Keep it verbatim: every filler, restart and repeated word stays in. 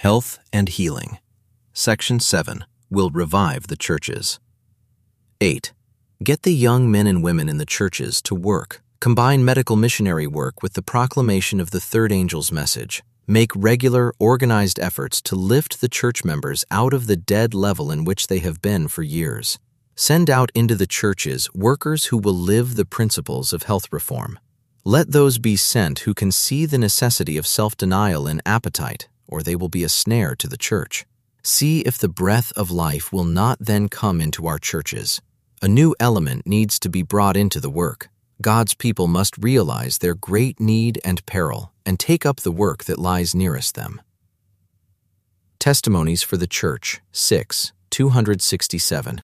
Health and Healing. Section seven will revive the churches. eight. Get the young men and women in the churches to work. Combine medical missionary work with the proclamation of the third angel's message. Make regular, organized efforts to lift the church members out of the dead level in which they have been for years. Send out into the churches workers who will live the principles of health reform. Let those be sent who can see the necessity of self-denial and appetite, or they will be a snare to the church. See if the breath of life will not then come into our churches. A new element needs to be brought into the work. God's people must realize their great need and peril and take up the work that lies nearest them. Testimonies for the Church, six, two hundred sixty-seven.